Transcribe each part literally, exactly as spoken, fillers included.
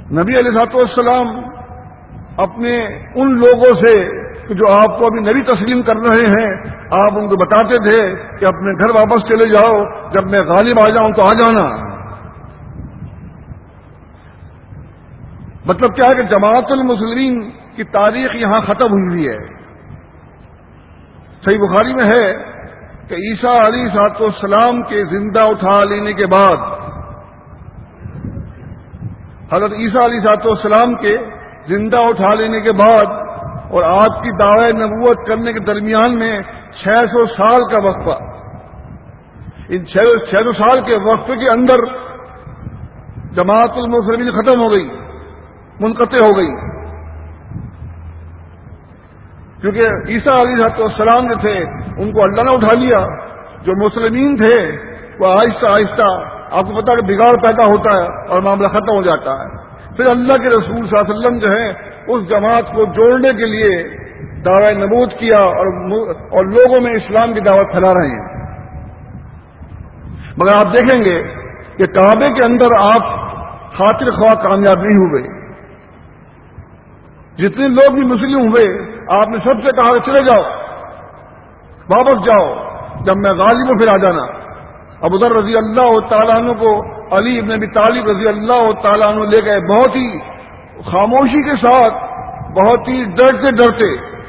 نبی علیہ الصلوۃ والسلام اپنے ان لوگوں سے جو آپ کو ابھی نبی تسلیم کر رہے ہیں، آپ ان کو بتاتے تھے کہ اپنے گھر واپس چلے جاؤ، جب میں غالب آ جاؤں تو آ جانا۔ مطلب کیا ہے کہ جماعت المسلمین کی تاریخ یہاں ختم ہوئی ہوئی ہے۔ صحیح بخاری میں ہے کہ عیسیٰ علیہ الصلوۃ والسلام کے زندہ اٹھا لینے کے بعد، حضرت عیسیٰ علیہ الصلوۃ والسلام کے زندہ اٹھا لینے کے بعد اور آپ کی دعوی نبوت کرنے کے درمیان میں چھ سو سال کا وقفہ، ان چھ سو سال کے وقفے کے اندر جماعت المسلمین ختم ہو گئی، منقطع ہو گئی، کیونکہ عیسیٰ علیہ السلام جو تھے ان کو اللہ نے اٹھا لیا۔ جو مسلمین تھے وہ آہستہ آہستہ، آپ کو پتا ہے کہ بگاڑ پیدا ہوتا ہے اور معاملہ ختم ہو جاتا ہے۔ پھر اللہ کے رسول صلی اللہ علیہ وسلم جو ہے اس جماعت کو جوڑنے کے لیے دعوی نبوت کیا اور اور لوگوں میں اسلام کی دعوت پھیلا رہے ہیں۔ مگر آپ دیکھیں گے کہ کعبے کے اندر آپ خاطر خواہ کامیاب نہیں ہوئے۔ جتنے لوگ بھی مسلم ہوئے آپ نے سب سے کہا کہ چلے جاؤ، واپس جاؤ، جب میں غالب ہوں پھر آ جانا۔ ابو ذر رضی اللہ تعالیٰ عنہ کو علی ابن ابی طالب رضی اللہ تعالیٰ عنہ لے گئے، بہت ہی خاموشی کے ساتھ، بہت ہی ڈرتے ڈرتے،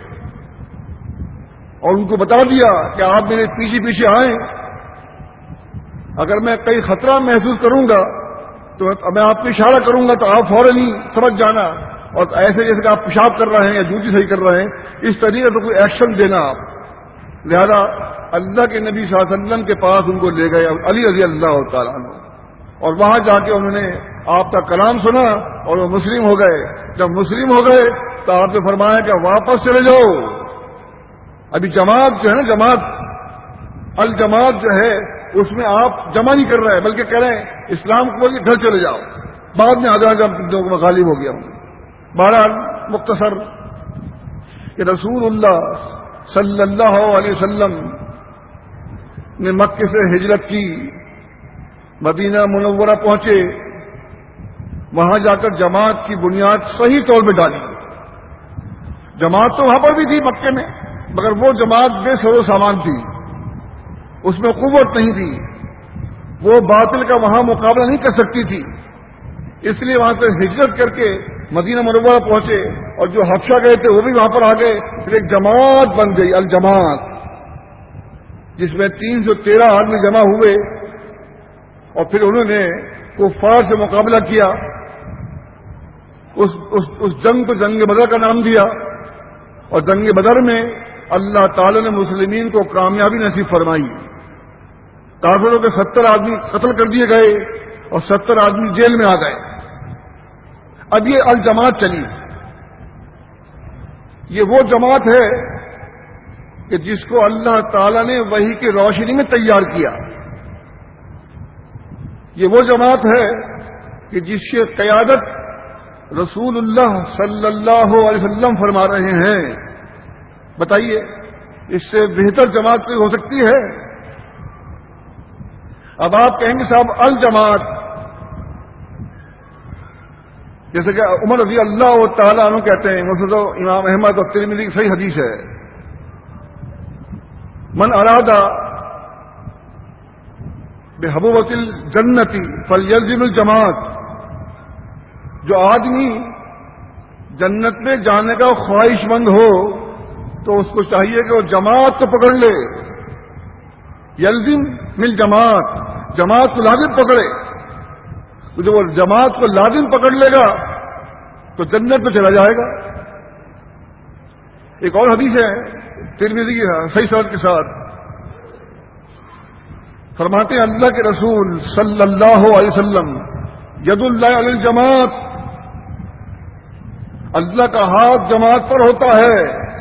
اور ان کو بتا دیا کہ آپ میرے پیچھے پیچھے آئیں، اگر میں کئی خطرہ محسوس کروں گا تو میں آپ کو اشارہ کروں گا تو آپ فوراً ہی سمجھ جانا، اور ایسے جیسے کہ آپ پیشاب کر رہے ہیں یا جوتی صحیح کر رہے ہیں اس طریقے سے کوئی ایکشن دینا آپ۔ لہذا اللہ کے نبی صلی اللہ علیہ وسلم کے پاس ان کو لے گئے علی رضی اللہ تعالیٰ عنہ، اور وہاں جا کے انہوں نے آپ کا کلام سنا اور وہ مسلم ہو گئے۔ جب مسلم ہو گئے تو آپ نے فرمایا کہ واپس چلے جاؤ، ابھی جماعت جو ہے نا، جماعت الجماعت جو ہے اس میں آپ جمع نہیں کر رہے بلکہ کہہ رہے ہیں اسلام کو بول کے گھر چلے جاؤ، بعد میں آدھا جب لوگوں میں غالب ہو گیا ہوں۔ بہرحال مختصر کہ رسول اللہ صلی اللہ علیہ وسلم نے مکے سے ہجرت کی، مدینہ منورہ پہنچے، وہاں جا کر جماعت کی بنیاد صحیح طور پہ ڈالی۔ جماعت تو وہاں پر بھی تھی مکے میں، مگر وہ جماعت بے سر و سامان تھی، اس میں قوت نہیں تھی، وہ باطل کا وہاں مقابلہ نہیں کر سکتی تھی، اس لیے وہاں سے ہجرت کر کے مدینہ منورہ پہنچے، اور جو حبشہ گئے تھے وہ بھی وہاں پر آ گئے، پھر ایک جماعت بن گئی الجماعت، جس میں تین سو تیرہ آدمی جمع ہوئے، اور پھر انہوں نے کفار سے مقابلہ کیا، اس, اس, اس جنگ کو جنگ بدر کا نام دیا، اور جنگ بدر میں اللہ تعالی نے مسلمین کو کامیابی نصیب فرمائی۔ کافروں کے ستر آدمی قتل کر دیے گئے اور ستر آدمی جیل میں آ گئے۔ اب یہ الجماعت چلی، یہ وہ جماعت ہے کہ جس کو اللہ تعالی نے وحی کی روشنی میں تیار کیا، یہ وہ جماعت ہے کہ جس کی قیادت رسول اللہ صلی اللہ علیہ وسلم فرما رہے ہیں۔ بتائیے اس سے بہتر جماعت کوئی ہو سکتی ہے؟ اب آپ کہیں گے صاحب الجماعت، جیسے کہ عمر رضی اللہ تعالیٰ عنہ کہتے ہیں، مسند امام احمد اور ترمذی کی صحیح حدیث ہے، من ارادہ بحبوبۃ الجنت فلیلزم الجماعت، جو آدمی جنت میں جانے کا خواہش مند ہو تو اس کو چاہیے کہ وہ جماعت کو پکڑ لے، یلزم مل جماعت، جماعت کو لازم پکڑے، تو جب وہ جماعت کو لازم پکڑ لے گا تو جنت میں چلا جائے گا۔ ایک اور حدیث ہے ترمذی کی صحیح سند کے ساتھ، فرماتے ہیں اللہ کے رسول صلی اللہ علیہ وسلم، ید اللہ علی الجماعت، اللہ کا ہاتھ جماعت پر ہوتا ہے۔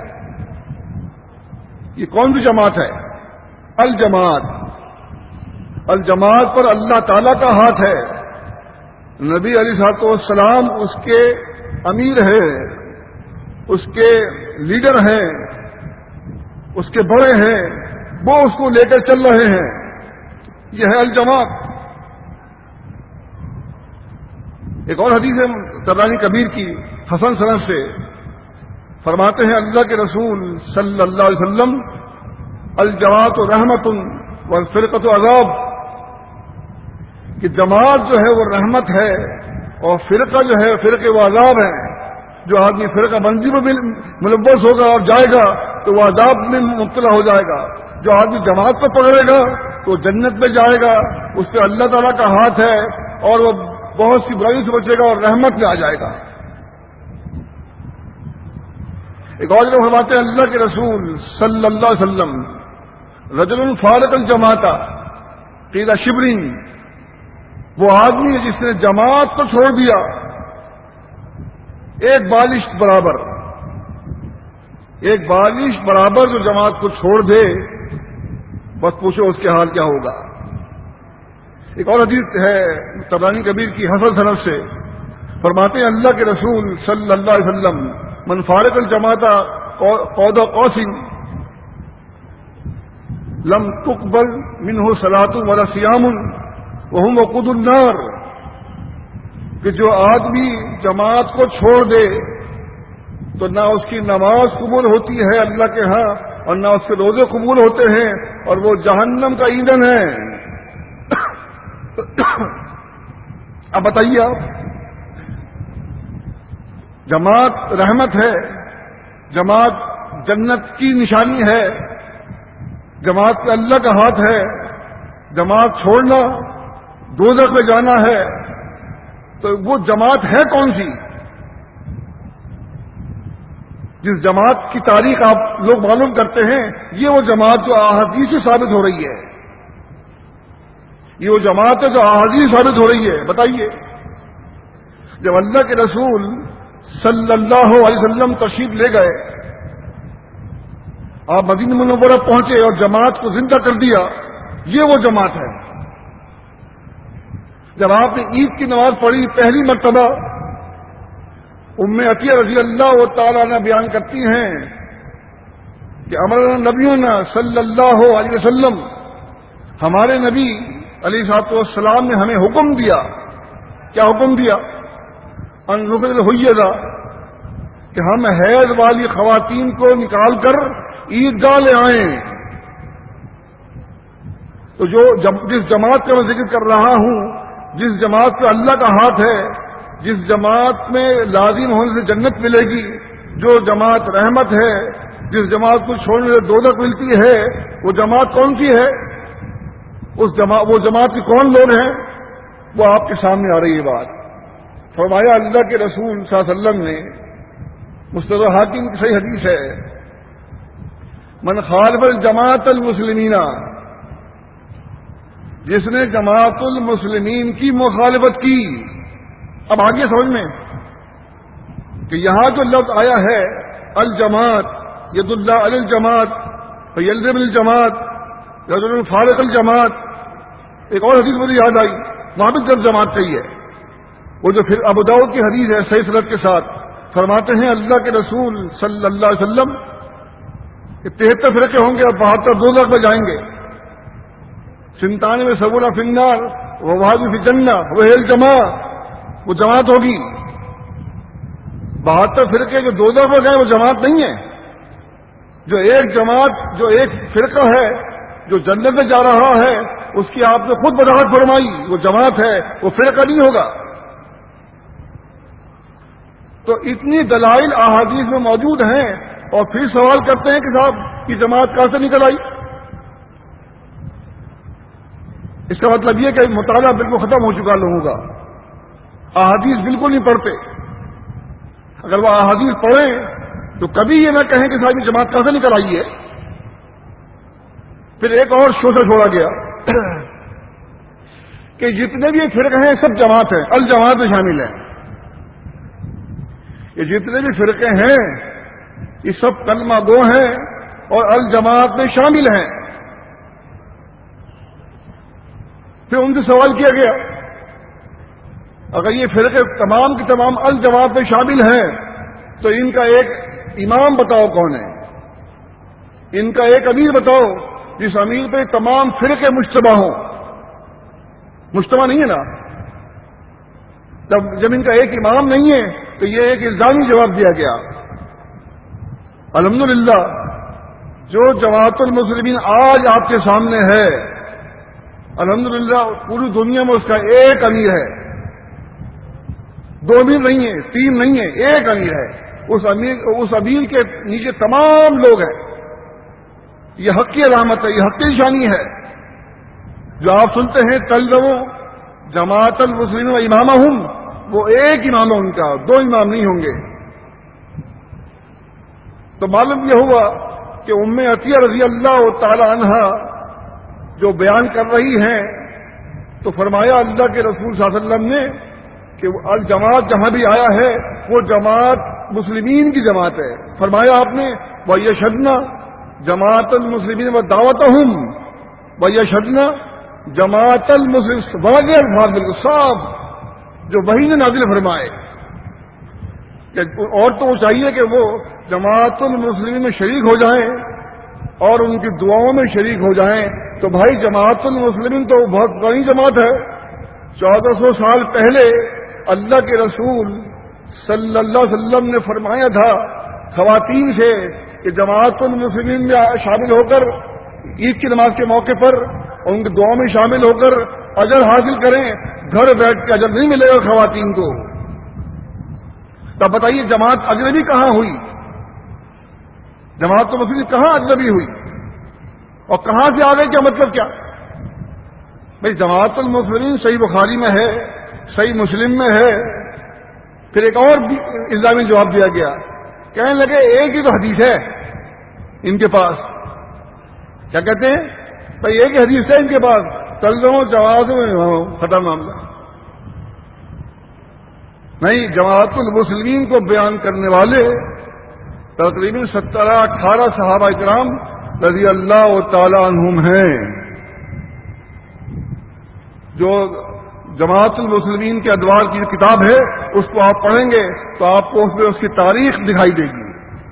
یہ کون سی جماعت ہے؟ الجماعت، الجماعت پر اللہ تعالی کا ہاتھ ہے، نبی علیہ الصلوۃ والسلام اس کے امیر ہیں، اس کے لیڈر ہیں، اس کے بڑے ہیں، وہ اس کو لے کر چل رہے ہیں، یہ ہے الجماعت۔ ایک اور حدیث ہے طبرانی کبیر کی حسن سند سے، فرماتے ہیں اللہ کے رسول صلی اللہ علیہ وسلم الجماعت رحمت والفرقۃ عذاب، کہ جماعت جو ہے وہ رحمت ہے اور فرقہ جو ہے فرقے وہ عذاب ہے. جو آدمی فرقہ بندی میں ملوث ہوگا اور جائے گا تو وہ عذاب میں مبتلا ہو جائے گا. جو آدمی جماعت کو پکڑے گا تو جنت میں جائے گا، اس پہ اللہ تعالیٰ کا ہاتھ ہے اور وہ بہت سی برائیوں سے بچے گا اور رحمت میں آ جائے گا. ایک اور جگہ فرماتے ہیں اللہ کے رسول صلی اللہ علیہ وسلم رجل فارق الجماعت قیل شبرین، وہ آدمی ہے جس نے جماعت کو چھوڑ دیا ایک بالش برابر، ایک بالش برابر جو جماعت کو چھوڑ دے بس پوچھو اس کے حال کیا ہوگا. ایک اور حدیث ہے طبرانی کبیر کی حسن سند سے، فرماتے ہیں اللہ کے رسول صلی اللہ علیہ وسلم من فارق الجماعت قود قوس لم تقبل منہ صلاۃ ولا صیام وہم وقود النار، کہ جو آدمی جماعت کو چھوڑ دے تو نہ اس کی نماز قبول ہوتی ہے اللہ کے ہاں اور نہ اس کے روزے قبول ہوتے ہیں اور وہ جہنم کا ایندھن ہے. اب بتائیے آپ، جماعت رحمت ہے، جماعت جنت کی نشانی ہے، جماعت پہ اللہ کا ہاتھ ہے، جماعت چھوڑنا دوزخ میں جانا ہے، تو وہ جماعت ہے کون سی؟ جس جماعت کی تاریخ آپ لوگ معلوم کرتے ہیں، یہ وہ جماعت جو احادیث سے ثابت ہو رہی ہے، یہ وہ جماعت ہے جو احادیث ثابت ہو رہی ہے. بتائیے، جب اللہ کے رسول صلی اللہ علیہ وسلم تشریف لے گئے، آپ مدینہ منورہ پہنچے اور جماعت کو زندہ کر دیا، یہ وہ جماعت ہے. جب آپ نے عید کی نماز پڑھی پہلی مرتبہ، ام عطیہ رضی اللہ تعالی عنہ بیان کرتی ہیں کہ امرنا نبینا صلی اللہ علیہ وسلم، ہمارے نبی علیہ الصلوۃ والسلام نے ہمیں حکم دیا. کیا حکم دیا؟ ان نخرج الحیض، کہ ہم حیض والی خواتین کو نکال کر عیدگاہ لے آئیں. تو جو جس جماعت کا میں ذکر کر رہا ہوں، جس جماعت پہ اللہ کا ہاتھ ہے، جس جماعت میں لازم ہونے سے جنت ملے گی، جو جماعت رحمت ہے، جس جماعت کو چھوڑنے سے دوزخ ملتی ہے، وہ جماعت کون سی ہے؟ اس جماعت وہ جماعت کے کون لوگ ہیں؟ وہ آپ کے سامنے آ رہی ہے بات. فرمایا اللہ کے رسول صلی اللہ علیہ وسلم نے، مستدرک حاکم کی صحیح حدیث ہے، من خالف الجماعت المسلمین، جس نے جماعت المسلمین کی مخالفت کی. اب آگے سمجھ میں کہ یہاں جو لفظ آیا ہے الجماعت، ید اللہ علی الجماعت فیلزم الجماعت رجل فارق الجماعت، ایک اور حدیث مجھے یاد آئی، وہاں بھی جب جماعت چاہیے، وہ جو پھر ابو داؤد کی حدیث ہے صحیح سند کے ساتھ، فرماتے ہیں اللہ کے رسول صلی اللہ علیہ وسلم کہ تہتر فرقے ہوں گے اور بہتر دوزخ میں جائیں گے. سنتانے میں سبونا فنار وہ وادی فی جنہ وہ الجماع، وہ جماعت ہوگی. بہتر فرقے جو دوزخ میں گئے وہ جماعت نہیں ہے. جو ایک جماعت، جو ایک فرقہ ہے جو جنت میں جا رہا ہے، اس کی آپ نے خود وضاحت فرمائی، وہ جماعت ہے، وہ فرقہ نہیں ہوگا. تو اتنی دلائل احادیث میں موجود ہیں اور پھر سوال کرتے ہیں کہ صاحب کی جماعت کہاں سے نکل آئی؟ اس کا مطلب یہ کہ مطالعہ بالکل ختم ہو چکا لوگوں کا، احادیث بالکل نہیں پڑھتے. اگر وہ احادیث پڑھیں تو کبھی یہ نہ کہیں کہ صاحب یہ جماعت کہاں سے نکل آئی ہے. پھر ایک اور شوشہ چھوڑا گیا کہ جتنے بھی فرقے ہیں سب جماعت ہیں، الجماعت میں شامل ہیں. یہ جتنے بھی فرقے ہیں یہ سب کلمہ گو ہیں اور الجماعت میں شامل ہیں. پھر ان سے سوال کیا گیا اگر یہ فرقے تمام کی تمام الجماعت میں شامل ہیں تو ان کا ایک امام بتاؤ کون ہے، ان کا ایک امیر بتاؤ جس امیر پہ تمام فرقے مجتمع ہوں. مجتمع نہیں ہے نا، جب جب ان کا ایک امام نہیں ہے تو یہ ایک الزامی جواب دیا گیا. الحمدللہ جو جماعت المسلمین آج آپ کے سامنے ہے، الحمدللہ پوری دنیا میں اس کا ایک امیر ہے، دو امیر نہیں ہے، تین نہیں ہے، ایک امیر ہے. اس امیر اس امیر کے نیچے تمام لوگ ہیں. یہ حق کی علامت ہے، یہ حق کی نشانی ہے. جو آپ سنتے ہیں تلزم جماعت المسلمین و امامہم، وہ ایک امام ہے ان کا، دو امام نہیں ہوں گے. تو معلوم یہ ہوا کہ ام عطیہ رضی اللہ تعالی عنہا جو بیان کر رہی ہیں تو فرمایا اللہ کے رسول صلی اللہ علیہ وسلم نے کہ الجماعت جہاں بھی آیا ہے وہ جماعت مسلمین کی جماعت ہے. فرمایا آپ نے وَيَشْهَدْنَ جماعت المسلمین و دعوتہم، وَيَشْهَدْنَ جماعت المسلمین، واضح الفاظ بالکل صاف جو وحی نے نازل فرمائے. اور تو وہ چاہیے کہ وہ جماعت المسلمین میں شریک ہو جائیں اور ان کی دعاؤں میں شریک ہو جائیں. تو بھائی جماعت المسلمین تو بہت بڑی جماعت ہے. چودہ سو سال پہلے اللہ کے رسول صلی اللہ علیہ وسلم نے فرمایا تھا خواتین سے کہ جماعت المسلمین میں شامل ہو کر عید کی نماز کے موقع پر ان کی دعاؤں میں شامل ہو کر اجر حاصل کریں. گھر بیٹھ کے اجر نہیں ملے گا خواتین کو. تب بتائیے جماعت اجنبی کہاں ہوئی؟ جماعت تو مسلم کہاں اجنبی ہوئی اور کہاں سے آ گئی؟ کیا مطلب کیا؟ بھائی جماعت المسلمین صحیح بخاری میں ہے، صحیح مسلم میں ہے. پھر ایک اور الزامی جواب دیا گیا، کہنے لگے ایک ہی تو حدیث ہے ان کے پاس. کیا کہتے ہیں؟ بھائی ایک ہی حدیث ہے ان کے پاس، تلزم و جواز میں ختم معاملہ. نہیں، جماعت المسلمین کو بیان کرنے والے تقریباً سترہ اٹھارہ صحابہ کرام رضی اللہ تعالی عنہم ہیں. جو جماعت المسلمین کے ادوار کی کتاب ہے اس کو آپ پڑھیں گے تو آپ کو اس میں اس کی تاریخ دکھائی دے گی.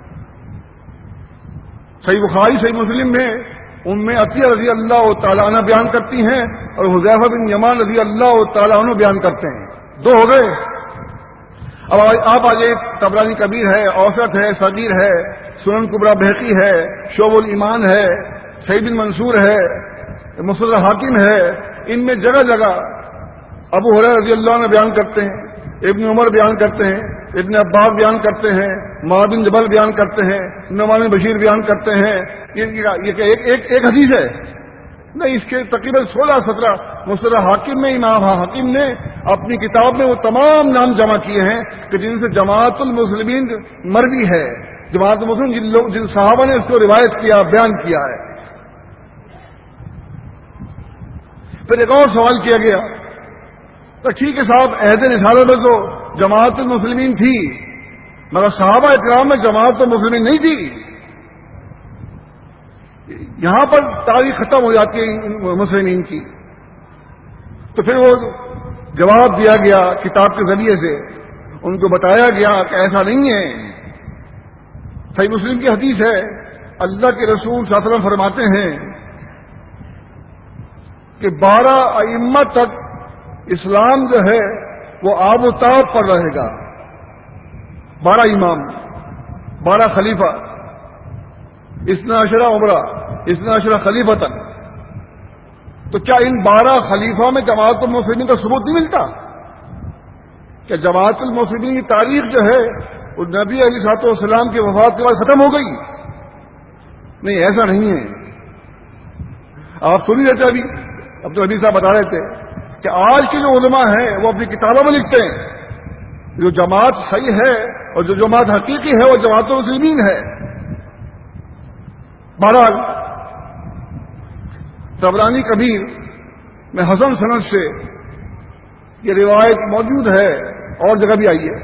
صحیح بخاری صحیح مسلم میں ام عطیہ رضی اللہ تعالیٰ عنہ بیان کرتی ہیں اور حذیفہ بن یمان رضی اللہ تعالیٰ عنہ بیان کرتے ہیں. دو ہو گئے. اب آپ آج طبرانی کبیر ہے، اوسط ہے، صغیر ہے، سنن کبریٰ بہقی ہے، شعب الایمان ہے، صحیح بن منصور ہے، مصدر حاکم ہے. ان میں جگہ جگہ ابو ہریرہ رضی اللہ عنہ بیان کرتے ہیں، ابن عمر بیان کرتے ہیں، ابن عباس بیان کرتے ہیں، معاذ بن جبل بیان کرتے ہیں، نعمان بن بشیر بیان کرتے ہیں. یہ ایک ایک ایک حدیث ہے نہیں، اس کے تقریباً سولہ سترہ مصدر حاکم میں امام حاکم نے اپنی کتاب میں وہ تمام نام جمع کیے ہیں کہ جن سے جماعت المسلمین مروی ہے. جماعت المسلمین جن لوگ جن صحابہ نے اس کو روایت کیا، بیان کیا ہے. پھر ایک اور سوال کیا گیا تو ٹھیک ہے صاحب، عہد رسالت میں تو جماعت المسلمین تھی مگر صحابہ اکرام میں جماعت المسلمین نہیں تھی. یہاں پر تاریخ ختم ہو جاتی ہے مسلمین کی. تو پھر وہ جواب دیا گیا کتاب کے ذریعے سے، ان کو بتایا گیا کہ ایسا نہیں ہے. صحیح مسلم کی حدیث ہے، اللہ کے رسول صلی اللہ علیہ وسلم فرماتے ہیں کہ بارہ ائمہ تک اسلام جو ہے وہ آب و تاب پر رہے گا. بارہ امام، بارہ خلیفہ، اثنا عشرہ عمرہ، اثنا عشرہ خلیفہ تک. تو کیا ان بارہ خلیفہ میں جماعت المسلمین کا ثبوت نہیں ملتا؟ کہ جماعت المسلمین کی تاریخ جو ہے وہ نبی علیہ الصلوۃ والسلام کی وفات کے بعد ختم ہو گئی؟ نہیں، ایسا نہیں ہے. آپ سن لیتے ابھی اب تو نبی صاحب بتا رہے تھے کہ آج کے جو علماء ہیں وہ اپنی کتابوں میں لکھتے ہیں جو جماعت صحیح ہے اور جو جماعت حقیقی ہے وہ جماعت المسلمین ہے. بہرحال طبرانی کبیر میں حسن سند سے یہ روایت موجود ہے، اور جگہ بھی آئی ہے.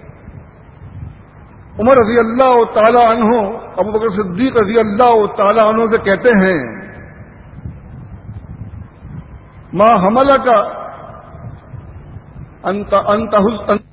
عمر رضی اللہ تعالی عنہ ابو بکر صدیق رضی اللہ تعالی عنہ سے کہتے ہیں ما حملک انت انت